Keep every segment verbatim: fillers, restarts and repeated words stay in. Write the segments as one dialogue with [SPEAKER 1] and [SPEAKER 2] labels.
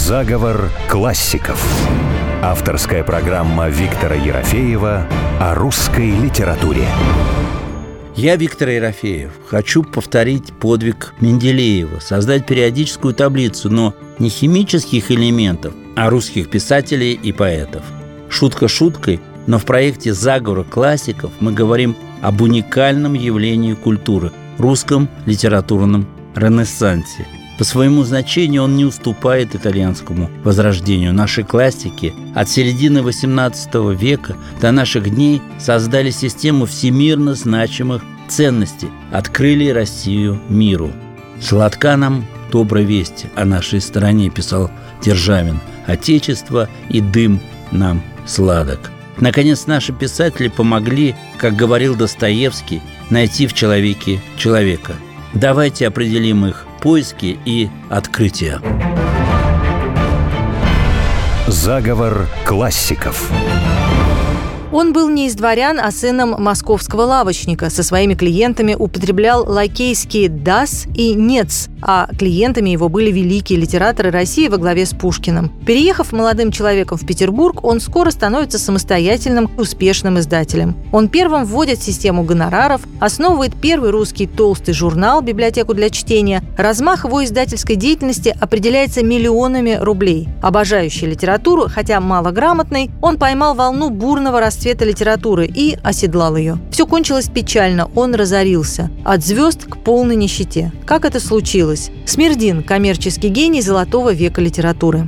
[SPEAKER 1] Заговор классиков. Авторская программа Виктора Ерофеева о русской литературе.
[SPEAKER 2] Я, Виктор Ерофеев, хочу повторить подвиг Менделеева, создать периодическую таблицу, но не химических элементов, а русских писателей и поэтов. Шутка шуткой, но в проекте «Заговор классиков» мы говорим об уникальном явлении культуры – русском литературном ренессансе. По своему значению он не уступает итальянскому возрождению. Наши классики от середины восемнадцатого века до наших дней создали систему всемирно значимых ценностей, открыли Россию миру. «Сладка нам добрая весть о нашей стране», писал Державин, «отечество и дым нам сладок». Наконец, наши писатели помогли, как говорил Достоевский, найти в человеке человека. Давайте определим их поиски и открытия.
[SPEAKER 1] Заговор классиков.
[SPEAKER 3] Он был не из дворян, а сыном московского лавочника. Со своими клиентами употреблял лакейские «дас» и «нец», а клиентами его были великие литераторы России во главе с Пушкиным. Переехав молодым человеком в Петербург, он скоро становится самостоятельным, успешным издателем. Он первым вводит систему гонораров, основывает первый русский толстый журнал «Библиотеку для чтения». Размах его издательской деятельности определяется миллионами рублей. Обожающий литературу, хотя малограмотный, он поймал волну бурного расцвета цвета литературы и оседлал ее. Все кончилось печально, он разорился. От звезд к полной нищете. Как это случилось? Смердин – коммерческий гений золотого века литературы.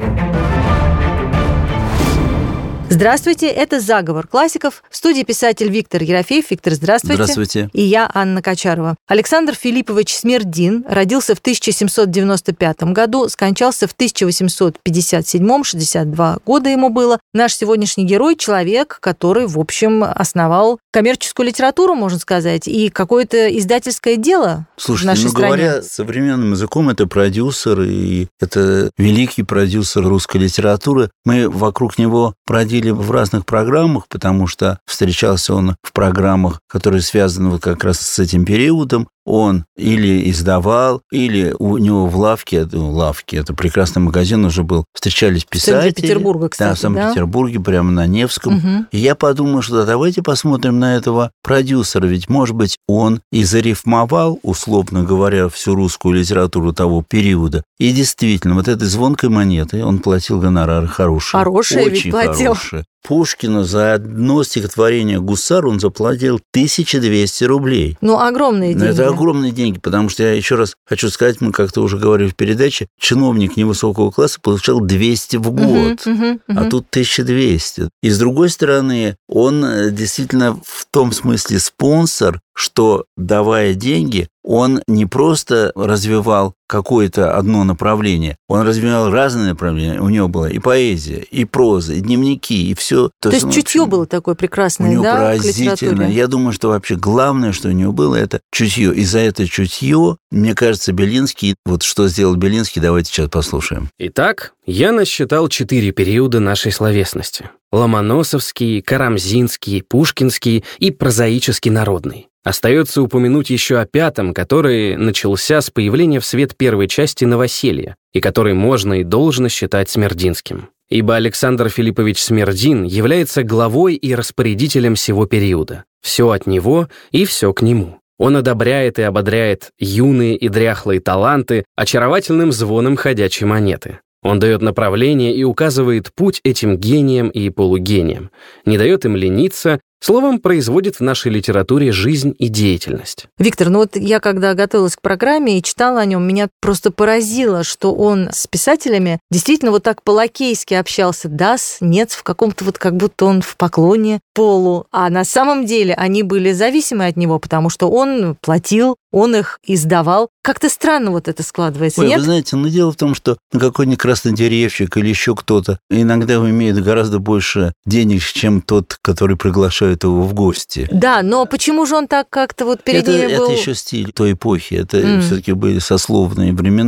[SPEAKER 3] Здравствуйте, это «Заговор классиков». В студии писатель Виктор Ерофеев. Виктор, здравствуйте.
[SPEAKER 2] Здравствуйте.
[SPEAKER 3] И я, Анна Качарова. Александр Филиппович Смердин родился в тысяча семьсот девяносто пятом году, скончался в тысяча восемьсот пятьдесят седьмом, шестьдесят два года ему было. Наш сегодняшний герой – человек, который, в общем, основал коммерческую литературу, можно сказать, и какое-то издательское дело.
[SPEAKER 2] Слушайте,
[SPEAKER 3] в нашей
[SPEAKER 2] ну,
[SPEAKER 3] стране.
[SPEAKER 2] Говоря современным языком, это продюсер, и это великий продюсер русской литературы. Мы вокруг него бродили в разных программах, потому что встречался он в программах, которые связаны вот как раз с этим периодом. Он или издавал, или у него в лавке, ну, лавке, это прекрасный магазин уже был, встречались писатели. В
[SPEAKER 3] Санкт-Петербурге, кстати,
[SPEAKER 2] да? в Санкт-Петербурге, да? Прямо на Невском. Угу. И я подумал, что давайте посмотрим на этого продюсера, ведь, может быть, он и зарифмовал, условно говоря, всю русскую литературу того периода. И действительно, вот этой звонкой монетой он платил гонорары хорошие.
[SPEAKER 3] Хорошие ведь платил.
[SPEAKER 2] Хорошие. Пушкину за одно стихотворение «Гусар» он заплатил тысячу двести рублей.
[SPEAKER 3] Ну, огромные деньги.
[SPEAKER 2] Это огромные деньги, потому что, я еще раз хочу сказать, мы как-то уже говорили в передаче, чиновник невысокого класса получал двести в год, uh-huh, uh-huh, uh-huh. а тут тысяча двести. И, с другой стороны, он действительно в том смысле спонсор, что, давая деньги, он не просто развивал какое-то одно направление, он развивал разные направления. У него была и поэзия, и проза, и дневники, и все.
[SPEAKER 3] То, То есть чутье было такое прекрасное,
[SPEAKER 2] у него
[SPEAKER 3] да,
[SPEAKER 2] поразительно. Я думаю, что вообще главное, что у него было, это чутье. И за это чутье, мне кажется, Белинский, вот что сделал Белинский, давайте сейчас послушаем.
[SPEAKER 4] Итак, я насчитал четыре периода нашей словесности. Ломоносовский, Карамзинский, Пушкинский и прозаический народный. Остается упомянуть еще о пятом, который начался с появления в свет первой части «Новоселья», и который можно и должно считать смердинским. Ибо Александр Филиппович Смердин является главой и распорядителем всего периода. Все от него и все к нему. Он одобряет и ободряет юные и дряхлые таланты очаровательным звоном ходячей монеты. Он дает направление и указывает путь этим гениям и полугениям, не дает им лениться, словом, производит в нашей литературе жизнь и деятельность.
[SPEAKER 3] Виктор, ну вот я когда готовилась к программе и читала о нем, меня просто поразило, что он с писателями действительно вот так по-лакейски общался. Дас, нет, в каком-то вот как будто он в поклоне полу. А на самом деле они были зависимы от него, потому что он платил, он их издавал. Как-то странно вот это складывается,
[SPEAKER 2] Ой,
[SPEAKER 3] нет?
[SPEAKER 2] Вы знаете, ну дело в том, что какой-нибудь краснодеревщик или еще кто-то иногда имеет гораздо больше денег, чем тот, который приглашает его в гости.
[SPEAKER 3] Да, но почему же он так как-то вот перед
[SPEAKER 2] это,
[SPEAKER 3] ними был...
[SPEAKER 2] Это еще стиль той эпохи, это
[SPEAKER 3] mm.
[SPEAKER 2] все-таки были сословные времена.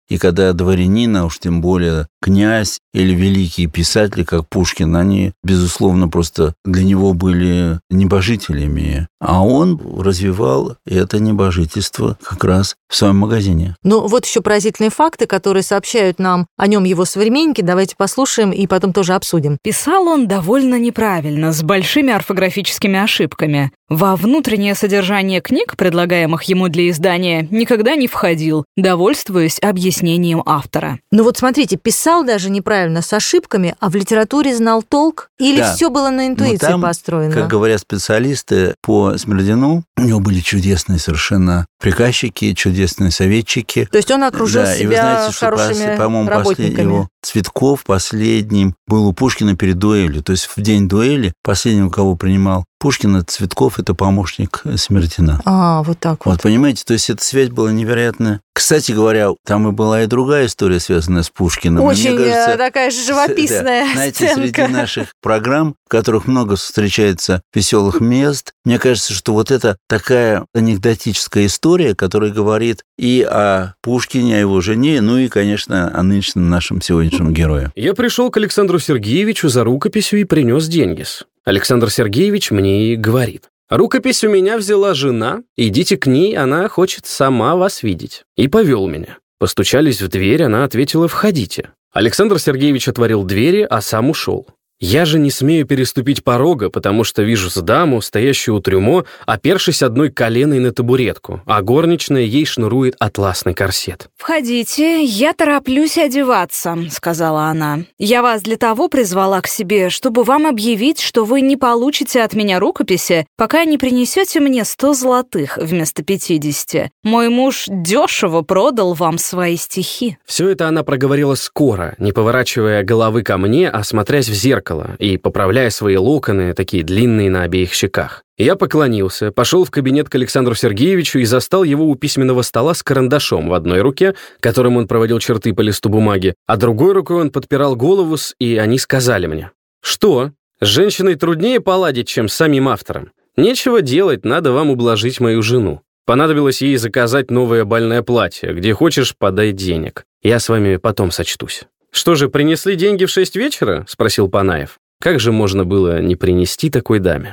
[SPEAKER 2] И когда дворянин, а уж тем более князь или великие писатели, как Пушкин, они, безусловно, просто для него были небожителями. А он развивал это небожительство как раз в своем магазине.
[SPEAKER 3] Ну, вот еще поразительные факты, которые сообщают нам о нем его современники. Давайте послушаем и потом тоже обсудим.
[SPEAKER 5] Писал он довольно неправильно, с большими орфографическими ошибками. Во внутреннее содержание книг, предлагаемых ему для издания, никогда не входил, довольствуясь объяснением автора.
[SPEAKER 3] Ну вот смотрите, писал даже неправильно, с ошибками, а в литературе знал толк? Или
[SPEAKER 2] да.
[SPEAKER 3] все было на интуиции
[SPEAKER 2] там,
[SPEAKER 3] построено?
[SPEAKER 2] Как говорят специалисты по Смердину, у него были чудесные совершенно приказчики, чудесные советчики.
[SPEAKER 3] То есть он окружил
[SPEAKER 2] да,
[SPEAKER 3] себя
[SPEAKER 2] и вы знаете, что,
[SPEAKER 3] хорошими
[SPEAKER 2] по-моему,
[SPEAKER 3] работниками.
[SPEAKER 2] Его Цветков последним был у Пушкина перед дуэлью. То есть в день дуэли последним, кого принимал Пушкина, Цветков – это помощник Смердина.
[SPEAKER 3] А, вот так вот.
[SPEAKER 2] Вот, понимаете, то есть эта связь была невероятная. Кстати говоря, там и была и другая история, связанная с Пушкиным.
[SPEAKER 3] Очень
[SPEAKER 2] Мне кажется,
[SPEAKER 3] такая живописная
[SPEAKER 2] да, знаете,
[SPEAKER 3] сценка.
[SPEAKER 2] среди наших программ, в которых много встречается веселых мест, мне кажется, что вот это такая анекдотическая история, которая говорит и о Пушкине, о его жене, ну и, конечно, о нынешнем нашем сегодняшнем герое.
[SPEAKER 4] Я пришел к Александру Сергеевичу за рукописью и принес деньги. Александр Сергеевич мне и говорит: «Рукопись у меня взяла жена, идите к ней, она хочет сама вас видеть». И повел меня. Постучались в дверь, она ответила: «Входите». Александр Сергеевич отворил двери, а сам ушел. Я же не смею переступить порога, потому что вижу даму, стоящую у трюмо, опершись одной коленой на табуретку, а горничная ей шнурует атласный корсет.
[SPEAKER 5] «Входите, я тороплюсь одеваться», — сказала она. «Я вас для того призвала к себе, чтобы вам объявить, что вы не получите от меня рукописи, пока не принесете мне сто золотых вместо пятидесяти. Мой муж дешево продал вам свои стихи».
[SPEAKER 4] Все это она проговорила скоро, не поворачивая головы ко мне, а смотрясь в зеркало и поправляя свои локоны, такие длинные на обеих щеках. Я поклонился, пошел в кабинет к Александру Сергеевичу и застал его у письменного стола с карандашом в одной руке, которым он проводил черты по листу бумаги, а другой рукой он подпирал голову, и они сказали мне: «Что? С женщиной труднее поладить, чем с самим автором. Нечего делать, надо вам ублажить мою жену. Понадобилось ей заказать новое бальное платье. Где хочешь, подай денег. Я с вами потом сочтусь». «Что же, принесли деньги в шесть вечера?» — спросил Панаев. Как же можно было не принести такой даме?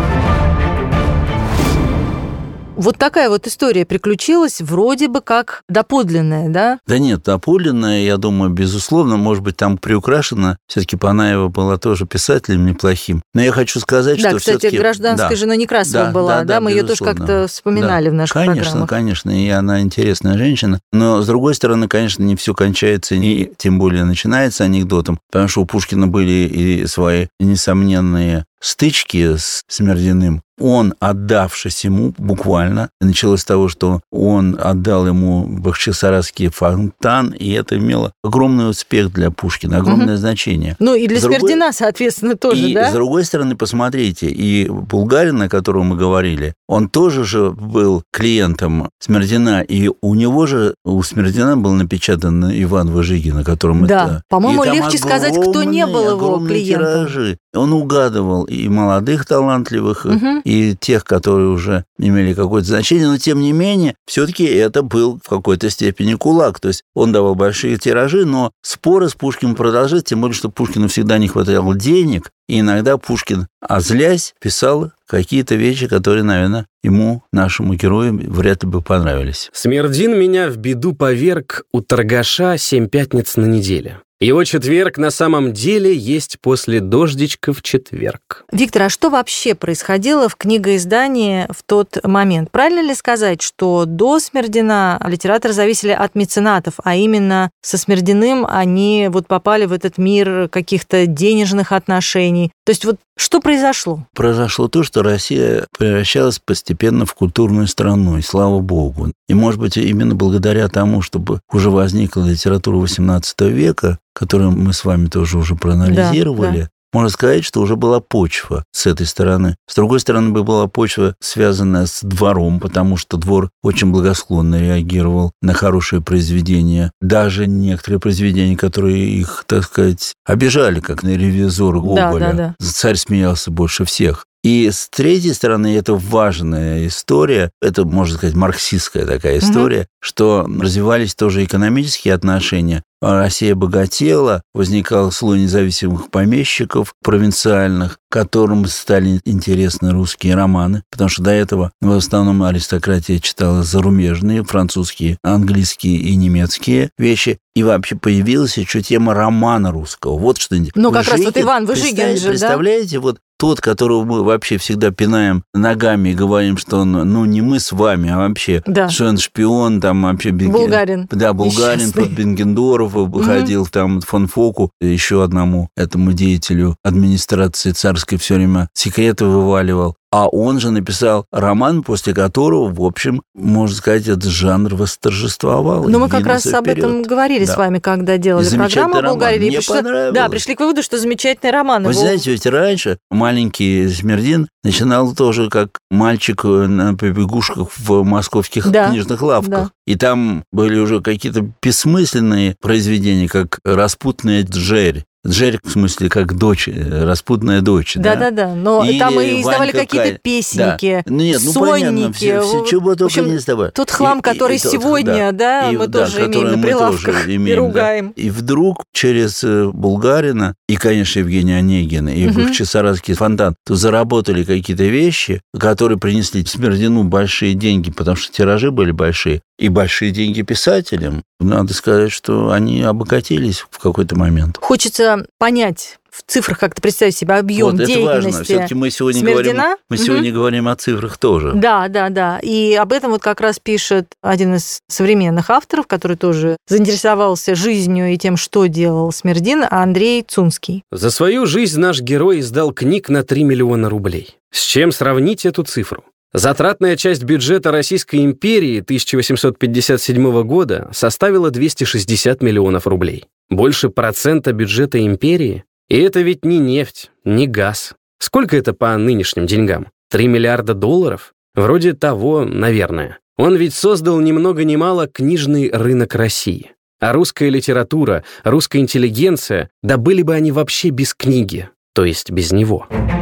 [SPEAKER 3] Вот такая вот история приключилась, вроде бы как доподлинная, да?
[SPEAKER 2] Да нет, доподлинная, я думаю, безусловно, может быть, там приукрашена. Все-таки Панаева была тоже писателем неплохим. Но я хочу сказать,
[SPEAKER 3] да,
[SPEAKER 2] что
[SPEAKER 3] кстати,
[SPEAKER 2] все-таки...
[SPEAKER 3] гражданская
[SPEAKER 2] да,
[SPEAKER 3] жена Некрасова
[SPEAKER 2] да,
[SPEAKER 3] была,
[SPEAKER 2] да,
[SPEAKER 3] да,
[SPEAKER 2] да,
[SPEAKER 3] мы ее тоже как-то вспоминали
[SPEAKER 2] да.
[SPEAKER 3] в наших
[SPEAKER 2] конечно,
[SPEAKER 3] программах.
[SPEAKER 2] Конечно, конечно, и она интересная женщина. Но, с другой стороны, конечно, не все кончается, и тем более начинается анекдотом, потому что у Пушкина были и свои несомненные стычки с Смердиным. Он, отдавшись ему буквально, началось с того, что он отдал ему бахчисарайский фонтан, и это имело огромный успех для Пушкина, огромное угу. значение.
[SPEAKER 3] Ну и для
[SPEAKER 2] с другой...
[SPEAKER 3] Смердина, соответственно, тоже,
[SPEAKER 2] и,
[SPEAKER 3] да?
[SPEAKER 2] И с другой стороны, посмотрите, и Булгарин, о котором мы говорили, он тоже же был клиентом Смердина, и у него же, у Смердина был напечатан Иван Выжигин, о котором
[SPEAKER 3] да.
[SPEAKER 2] это...
[SPEAKER 3] По-моему, легче сказать, кто не был его клиентом.
[SPEAKER 2] Тиражи. Он угадывал и молодых талантливых, угу. и тех, которые уже имели какое-то значение, но тем не менее, все-таки это был в какой-то степени кулак. То есть он давал большие тиражи, но споры с Пушкиным продолжались, тем более, что Пушкину всегда не хватало денег, и иногда Пушкин, озлясь, писал какие-то вещи, которые, наверное, ему, нашему герою, вряд ли бы понравились.
[SPEAKER 4] «Смердин меня в беду поверг у торгаша семь пятниц на неделе. Его четверг на самом деле есть после дождичка в четверг».
[SPEAKER 3] Виктор, а что вообще происходило в книгоиздании в тот момент? Правильно ли сказать, что до Смердина литераторы зависели от меценатов, а именно со Смердиным они вот попали в этот мир каких-то денежных отношений? То есть вот что произошло?
[SPEAKER 2] Произошло то, что Россия превращалась постепенно в культурную страну, и слава богу. И, может быть, именно благодаря тому, чтобы уже возникла литература восемнадцатого века, которую мы с вами тоже уже проанализировали, да, да. Можно сказать, что уже была почва с этой стороны. С другой стороны, была почва, связанная с двором, потому что двор очень благосклонно реагировал на хорошие произведения. Даже некоторые произведения, которые их, так сказать, обижали, как на «Ревизора» Гоголя.
[SPEAKER 3] Да, да, да.
[SPEAKER 2] Царь смеялся больше всех. И с третьей стороны, это важная история, это, можно сказать, марксистская такая история, угу. что развивались тоже экономические отношения. Россия богатела, возникал слой независимых помещиков провинциальных, которым стали интересны русские романы, потому что до этого в основном аристократия читала зарубежные, французские, английские и немецкие вещи. И вообще появилась еще тема романа русского. Вот что.
[SPEAKER 3] Ну, как раз вот Иван Выжигин же,
[SPEAKER 2] представляете, да? Вот тот, которого мы вообще всегда пинаем ногами и говорим, что он, ну, не мы с вами, а вообще, да. что он шпион, там вообще...
[SPEAKER 3] Булгарин.
[SPEAKER 2] Да, Булгарин, под Бенгендорф выходил, угу. там фон Фоку, еще одному этому деятелю администрации царской все время секреты вываливал. А он же написал роман, после которого, в общем, можно сказать, этот жанр восторжествовал.
[SPEAKER 3] Но мы как раз вперед. об этом говорили да. с вами, когда делали программу о Булгарии.
[SPEAKER 2] Мне пришли, понравилось.
[SPEAKER 3] Да, пришли к выводу, что замечательный роман.
[SPEAKER 2] Вы
[SPEAKER 3] его...
[SPEAKER 2] знаете, ведь раньше маленький Смердин начинал тоже как мальчик на побегушках в московских да. книжных лавках. Да. И там были уже какие-то бессмысленные произведения, как «Распутная Джерь». Джерри, в смысле, как дочь, распутная дочь.
[SPEAKER 3] Да-да-да, но и там и издавали Ванька какие-то Кай... песенники,
[SPEAKER 2] да. Нет, ну, понятно, все, все, чего только общем, не издавали.
[SPEAKER 3] Тот хлам, и, который и, сегодня, да, да и, мы да, тоже имеем на прилавках имеем, и ругаем.
[SPEAKER 2] Да. И вдруг через Булгарина, и, конечно, Евгения Онегина, и угу. Бахчисарайский фонтан, то заработали какие-то вещи, которые принесли Смердину большие деньги, потому что тиражи были большие, и большие деньги писателям. Надо сказать, что они обогатились в какой-то момент.
[SPEAKER 3] Хочется понять, в цифрах как-то представить себе объем вот, деятельности Смердина.
[SPEAKER 2] Это важно. Все-таки мы сегодня, говорим, мы угу. сегодня говорим о цифрах тоже.
[SPEAKER 3] Да, да, да. И об этом вот как раз пишет один из современных авторов, который тоже заинтересовался жизнью и тем, что делал Смердин, Андрей Цунский.
[SPEAKER 4] За свою жизнь наш герой издал книг на три миллиона рублей. С чем сравнить эту цифру? Затратная часть бюджета Российской империи тысяча восемьсот пятьдесят седьмого года составила двести шестьдесят миллионов рублей. Больше процента бюджета империи? И это ведь не нефть, не газ. Сколько это по нынешним деньгам? три миллиарда долларов? Вроде того, наверное. Он ведь создал ни много ни мало книжный рынок России. А русская литература, русская интеллигенция, да были бы они вообще без книги, то есть без него.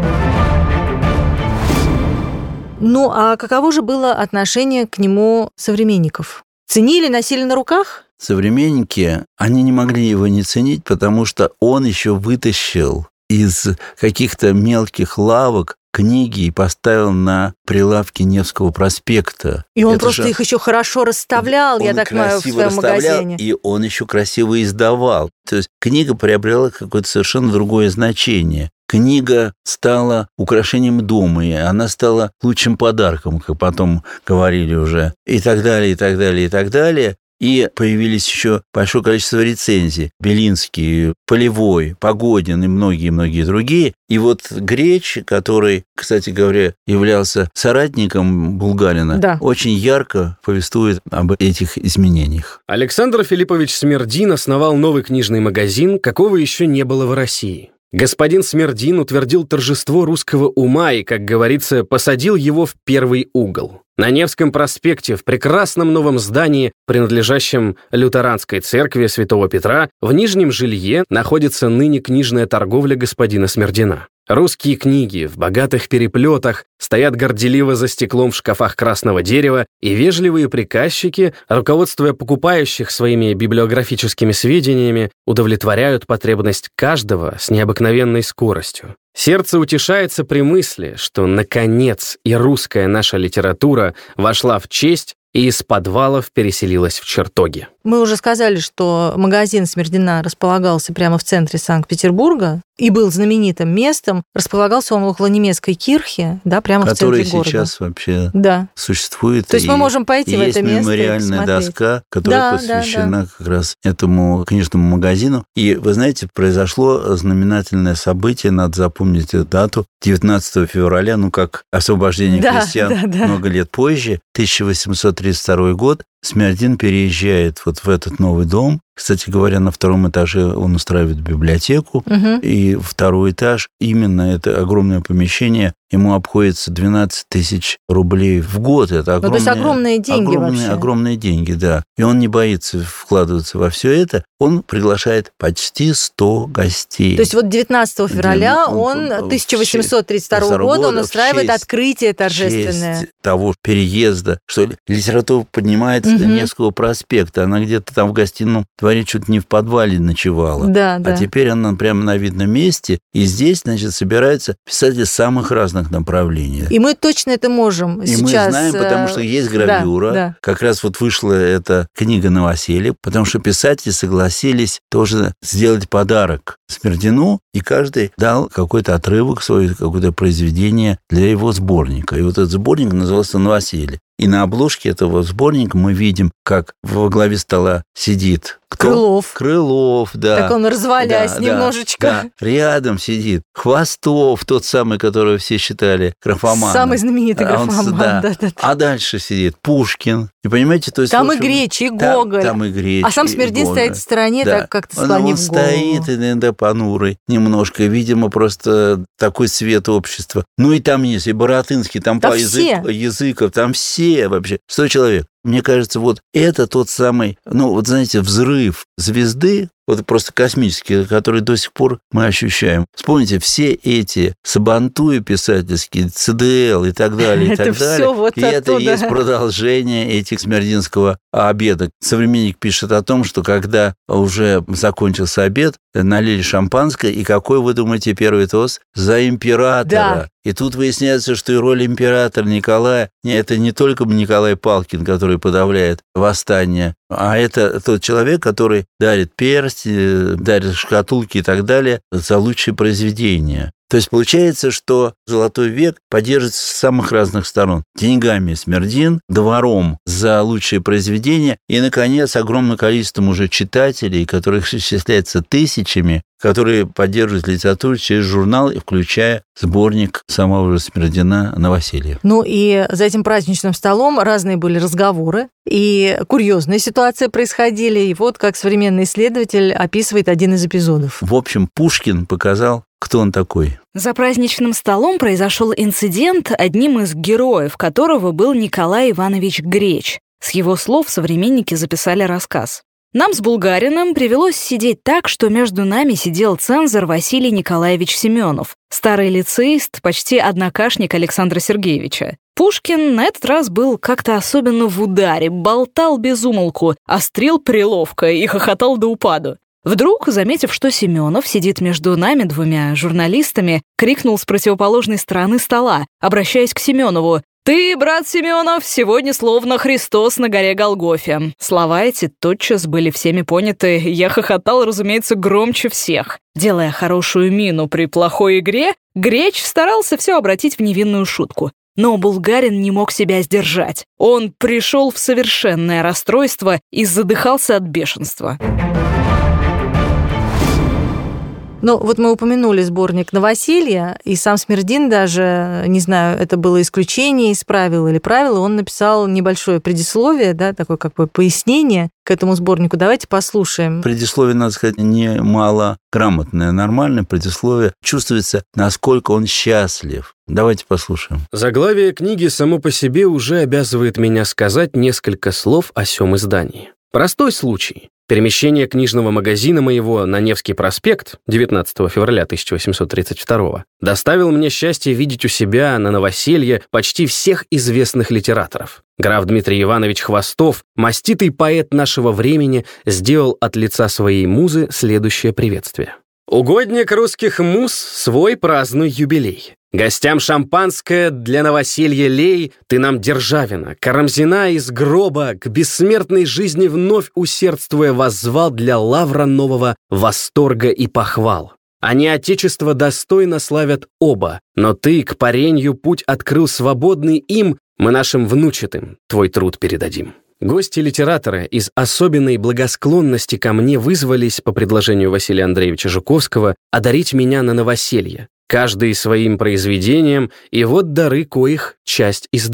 [SPEAKER 3] Ну, а каково же было отношение к нему современников? Ценили, носили на руках?
[SPEAKER 2] Современники, они не могли его не ценить, потому что он еще вытащил из каких-то мелких лавок книги и поставил на прилавки Невского проспекта.
[SPEAKER 3] И он Это просто же... их еще хорошо расставлял, он я так понимаю, в своем магазине.
[SPEAKER 2] И он еще красиво издавал. То есть книга приобрела какое-то совершенно другое значение. Книга стала украшением дома, и она стала лучшим подарком, как потом говорили уже, и так далее, и так далее, и так далее. И появились еще большое количество рецензий. Белинский, Полевой, Погодин и многие-многие другие. И вот Греч, который, кстати говоря, являлся соратником Булгарина, да. очень ярко повествует об этих изменениях.
[SPEAKER 4] Александр Филиппович Смердин основал новый книжный магазин, какого еще не было в России. Господин Смердин утвердил торжество русского ума и, как говорится, посадил его в первый угол. На Невском проспекте, в прекрасном новом здании, принадлежащем лютеранской церкви Святого Петра, в Нижнем Жилье находится ныне книжная торговля господина Смердина. Русские книги в богатых переплетах стоят горделиво за стеклом в шкафах красного дерева, и вежливые приказчики, руководствуя покупающих своими библиографическими сведениями, удовлетворяют потребность каждого с необыкновенной скоростью. Сердце утешается при мысли, что, наконец, и русская наша литература вошла в честь и из подвалов переселилась в чертоги.
[SPEAKER 3] Мы уже сказали, что магазин Смердина располагался прямо в центре Санкт-Петербурга и был знаменитым местом. Располагался он около немецкой кирхи, да, прямо
[SPEAKER 2] Который
[SPEAKER 3] в центре города.
[SPEAKER 2] Который сейчас вообще
[SPEAKER 3] да.
[SPEAKER 2] существует.
[SPEAKER 3] То есть мы можем пойти в это место и посмотреть.
[SPEAKER 2] Есть мемориальная доска, которая да, посвящена да, да. как раз этому книжному магазину. И, вы знаете, произошло знаменательное событие, надо запомнить эту дату, девятнадцатого февраля, ну, как освобождение да, крестьян да, да. много лет позже, тысяча восемьсот тридцать второй год, Смердин переезжает вот в этот новый дом, Кстати говоря, на втором этаже он устраивает библиотеку, угу. и второй этаж, именно это огромное помещение, ему обходится двенадцать тысяч рублей в год. Это огромные,
[SPEAKER 3] ну, то есть огромные деньги
[SPEAKER 2] огромные,
[SPEAKER 3] вообще.
[SPEAKER 2] Огромные деньги, да. И он не боится вкладываться во все это. Он приглашает почти сто гостей.
[SPEAKER 3] То есть вот девятнадцатого февраля он тысяча восемьсот тридцать второго года он устраивает открытие торжественное.
[SPEAKER 2] В честь того переезда, что литература поднимается угу. до Невского проспекта. Она где-то там в гостином дворе чуть не в подвале ночевала.
[SPEAKER 3] Да,
[SPEAKER 2] а
[SPEAKER 3] да.
[SPEAKER 2] теперь она прямо на видном месте. И здесь, значит, собираются писатели самых разных направлений.
[SPEAKER 3] И мы точно это можем
[SPEAKER 2] и
[SPEAKER 3] сейчас.
[SPEAKER 2] И мы знаем, потому что есть гравюра. Да, да. Как раз вот вышла эта книга «Новоселье», потому что писатели согласились тоже сделать подарок Смердину, и каждый дал какой-то отрывок свое, какое-то произведение для его сборника. И вот этот сборник назывался «Новоселье». И на обложке этого сборника мы видим, как во главе стола сидит кто?
[SPEAKER 3] Крылов.
[SPEAKER 2] Крылов, да.
[SPEAKER 3] Так он развалясь да, немножечко.
[SPEAKER 2] Да. Рядом сидит Хвостов, тот самый, которого все считали графоманом.
[SPEAKER 3] Самый знаменитый графоман.
[SPEAKER 2] Он, да.
[SPEAKER 3] Да, да, да.
[SPEAKER 2] А дальше сидит Пушкин. И понимаете, то есть...
[SPEAKER 3] Там
[SPEAKER 2] общем,
[SPEAKER 3] и Греч, и Гоголь.
[SPEAKER 2] Там, там и Греч,
[SPEAKER 3] а сам Смердин стоит в стороне, да. так как-то склонив
[SPEAKER 2] он
[SPEAKER 3] голову.
[SPEAKER 2] стоит иногда понурый немножко. Видимо, просто такой цвет общества. Ну и там есть и Баратынский, там
[SPEAKER 3] да
[SPEAKER 2] по язык, Языков, там все вообще. Сто человек. Мне кажется, вот это тот самый, ну, вот знаете, взрыв звезды, вот просто космический, который до сих пор мы ощущаем. Вспомните, все эти сабантуи писательские, ЦДЛ и так далее, и так далее.
[SPEAKER 3] Вот
[SPEAKER 2] и это есть продолжение этих смердинского обеда. Современник пишет о том, что когда уже закончился обед, налили шампанское, и какой, вы думаете, первый тост? За императора.
[SPEAKER 3] Да.
[SPEAKER 2] И тут выясняется, что и роль императора Николая, это не только Николай Палкин, который подавляет восстание, а это тот человек, который дарит перстни, дарит шкатулки и так далее за лучшие произведения. То есть получается, что Золотой век поддерживается с самых разных сторон. Деньгами Смердин, двором за лучшие произведения и, наконец, огромным количеством уже читателей, которых исчисляется тысячами, которые поддерживают литературу через журнал, включая сборник самого же Смердина «Новоселье».
[SPEAKER 3] Ну и за этим праздничным столом разные были разговоры, и курьезные ситуации происходили. И вот как современный исследователь описывает один из эпизодов.
[SPEAKER 2] В общем, Пушкин показал, кто он такой.
[SPEAKER 5] За праздничным столом произошел инцидент, одним из героев которого был Николай Иванович Греч. С его слов современники записали рассказ. Нам с Булгариным привелось сидеть так, что между нами сидел цензор Василий Николаевич Семенов, старый лицеист, почти однокашник Александра Сергеевича. Пушкин на этот раз был как-то особенно в ударе, болтал без умолку, острил приловко и хохотал до упаду. Вдруг, заметив, что Семенов сидит между нами двумя журналистами, крикнул с противоположной стороны стола, обращаясь к Семенову: «Ты, брат Семенов, сегодня словно Христос на горе Голгофе». Слова эти тотчас были всеми поняты, я хохотал, разумеется, громче всех. Делая хорошую мину при плохой игре, Греч старался все обратить в невинную шутку. Но Булгарин не мог себя сдержать. Он пришел в совершенное расстройство и задыхался от бешенства.
[SPEAKER 3] Ну, вот мы упомянули сборник «Новоселье», и сам Смердин даже, не знаю, это было исключение из правил или правило, он написал небольшое предисловие, да, такое как бы пояснение к этому сборнику. Давайте послушаем.
[SPEAKER 2] Предисловие, надо сказать, немало грамотное, нормальное предисловие. Чувствуется, насколько он счастлив. Давайте послушаем.
[SPEAKER 4] Заглавие книги само по себе уже обязывает меня сказать несколько слов о сём издании. Простой случай. Перемещение книжного магазина моего на Невский проспект девятнадцатого февраля тысяча восемьсот тридцать второго доставил мне счастье видеть у себя на Новоселье почти всех известных литераторов. Граф Дмитрий Иванович Хвостов, маститый поэт нашего времени, сделал от лица своей музы следующее приветствие. «Угодник русских муз, свой празднуй юбилей. Гостям шампанское для новоселья лей, ты нам Державина, Карамзина из гроба, к бессмертной жизни вновь усердствуя воззвал для лавра нового восторга и похвал. Они отечество достойно славят оба, но ты к паренью путь открыл свободный им, мы нашим внучатым твой труд передадим». Гости-литераторы из особенной благосклонности ко мне вызвались по предложению Василия Андреевича Жуковского одарить меня на новоселье, каждый своим произведением, и вот дары коих часть издаю.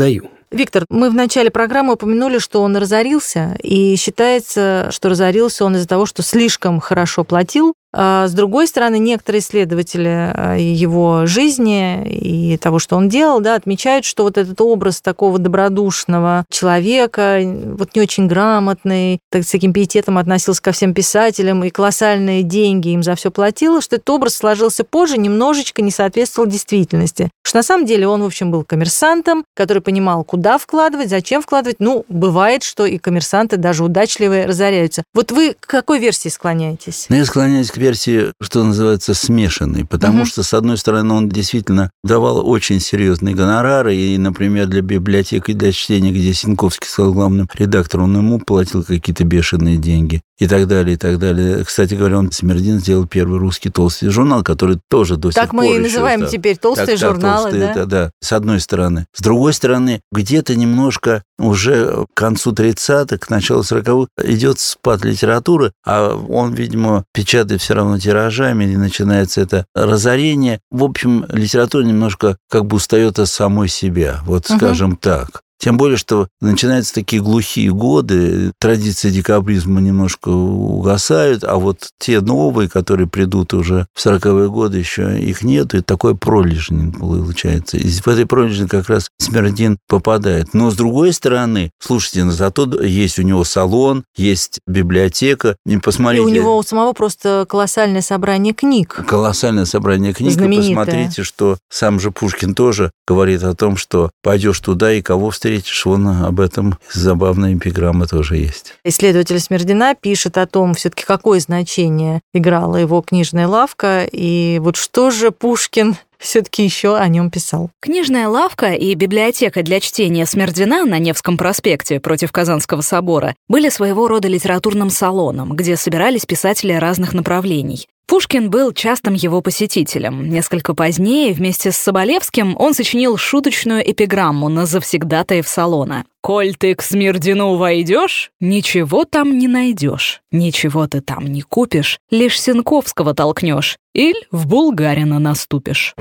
[SPEAKER 3] Виктор, мы в начале программы упомянули, что он разорился, и считается, что разорился он из-за того, что слишком хорошо платил. А с другой стороны, некоторые исследователи его жизни и того, что он делал, да, отмечают, что вот этот образ такого добродушного человека, вот не очень грамотный, так, с таким пиететом относился ко всем писателям, и колоссальные деньги им за все платил, что этот образ сложился позже, немножечко не соответствовал действительности. Что на самом деле он, в общем, был коммерсантом, который понимал, куда вкладывать, зачем вкладывать. Ну, бывает, что и коммерсанты, даже удачливые, разоряются. Вот вы к какой версии склоняетесь?
[SPEAKER 6] Я склоняюсь к версии, что называется, смешанной, потому угу. что, с одной стороны, он действительно давал очень серьезные гонорары, и, например, для библиотек и для чтения, где Синьковский стал главным редактором, он ему платил какие-то бешеные деньги и так далее, и так далее. Кстати говоря, он, Смердин, сделал первый русский толстый журнал, который тоже до
[SPEAKER 3] так
[SPEAKER 6] сих пор
[SPEAKER 3] Так мы и называем
[SPEAKER 6] да,
[SPEAKER 3] теперь толстые так, журналы,
[SPEAKER 6] толстые,
[SPEAKER 3] да?
[SPEAKER 6] Это, да, с одной стороны. С другой стороны, где-то немножко уже к концу тридцатых, к началу сороковых идет спад литературы, а он, видимо, печатает все равно тиражами, и начинается это разорение. В общем, литература немножко как бы устает от самой себя, вот угу. скажем так. Тем более, что начинаются такие глухие годы, традиции декабризма немножко угасают, а вот те новые, которые придут уже в сороковые годы, еще их нету, и такой пролежень получается. И в этой пролежни как раз Смердин попадает. Но, с другой стороны, слушайте, но зато есть у него салон, есть библиотека, и посмотрите...
[SPEAKER 3] И у него у самого просто колоссальное собрание книг.
[SPEAKER 6] Колоссальное собрание книг, и посмотрите, что сам же Пушкин тоже говорит о том, что пойдешь туда и кого встретишь, вон об этом забавная эпиграмма тоже есть.
[SPEAKER 3] Исследователь Смердина пишет о том, все-таки какое значение играла его книжная лавка, и вот что же Пушкин все-таки еще о нем писал.
[SPEAKER 5] Книжная лавка и библиотека для чтения Смердина на Невском проспекте против Казанского собора были своего рода литературным салоном, где собирались писатели разных направлений. Пушкин был частым его посетителем. Несколько позднее, вместе с Соболевским, он сочинил шуточную эпиграмму на завсегдатаев салона. «Коль ты к Смердину войдешь, ничего там не найдешь, ничего ты там не купишь, лишь Синьковского толкнешь, иль в Булгарина наступишь».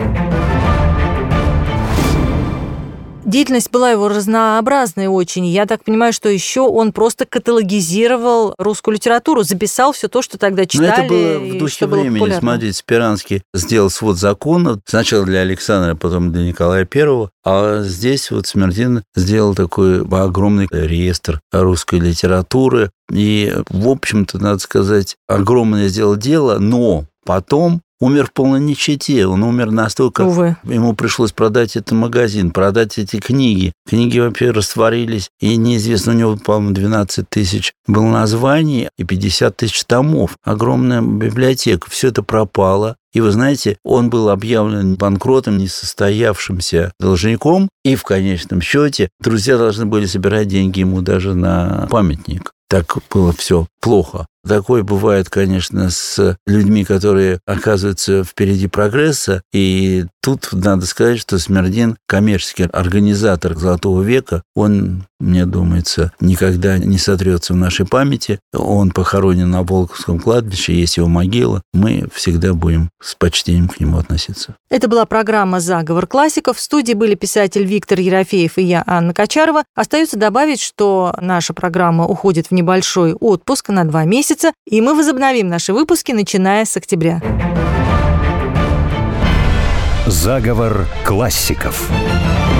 [SPEAKER 3] Деятельность была его разнообразной очень. Я так понимаю, что еще он просто каталогизировал русскую литературу, записал все то, что тогда читали.
[SPEAKER 6] Но это было в духе времени. Смотрите, Спиранский сделал свод законов, сначала для Александра, потом для Николая Первого, а здесь вот Смердин сделал такой огромный реестр русской литературы. И, в общем-то, надо сказать, огромное сделал дело, но потом умер в полной нищете. Он умер настолько...
[SPEAKER 3] Увы.
[SPEAKER 6] Ему пришлось продать этот магазин, продать эти книги. Книги вообще растворились, и неизвестно, у него, по-моему, двенадцать тысяч было названий и пятьдесят тысяч томов. Огромная библиотека. Все это пропало. И вы знаете, он был объявлен банкротом, несостоявшимся должником, и в конечном счете друзья должны были собирать деньги ему даже на памятник. Так было все плохо. Такое бывает, конечно, с людьми, которые оказываются впереди прогресса. И тут надо сказать, что Смердин, коммерческий организатор «Золотого века», он, мне думается, никогда не сотрется в нашей памяти. Он похоронен на Волковском кладбище, есть его могила. Мы всегда будем с почтением к нему относиться.
[SPEAKER 3] Это была программа «Заговор классиков». В студии были писатель Виктор Ерофеев и я, Анна Кочарова. Остается добавить, что наша программа уходит в небольшой отпуск на два месяца, и мы возобновим наши выпуски, начиная с октября.
[SPEAKER 1] Заговор классиков.